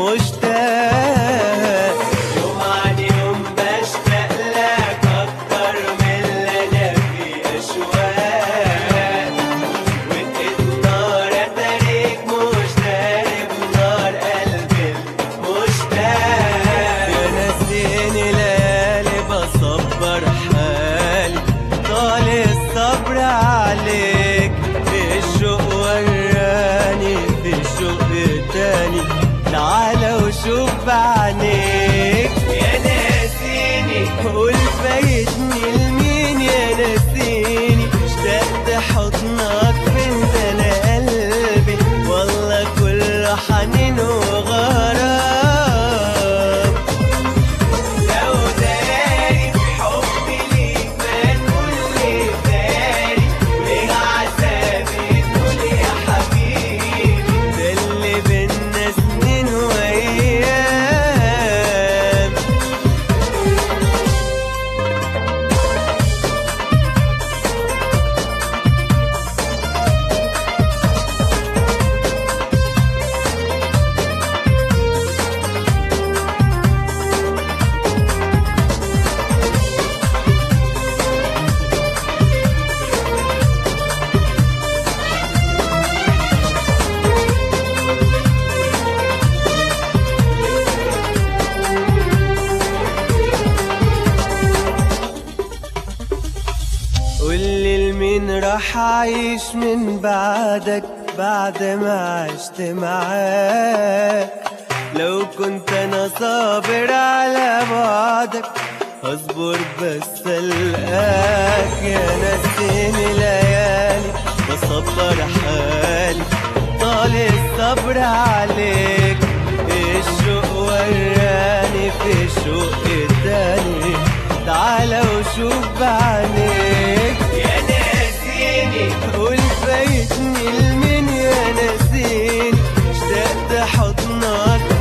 مشتاق. يوم عن يوم بشتاق لك أكتر من اللي أنا فيه أشواق. وإنت نار أتاريك مشتاق بنار قلبي المشتاق. يا ناسيني ليالي بصبر حالي طال الصبر عليك. الشوق وراني في شوق تاني تعالى وشوف بعينيك. يا ناسيني قول فايتني لمين يا ناسيني. اشتقت حضنك فين انا قلبي والله كله حنين وغرام. لو داري بحبي ليك ما تقولي داري ليه عذابي تقول يا حبيبي. ده اللي بينا سنين وايام. قولي لمين راح أعيش من بعدك بعد ما عشت معاك. لو كنت أنا صابر على بعدك هصبر بس ألقاك. يا ناسيني ليالي بصبر حالي طال الصبر عليك. الشوق وراني في شوق تاني تعالى وشوف بعينيك. يا ناسيني قول فايتني لمين يا ناسيني. اشتقت حضنك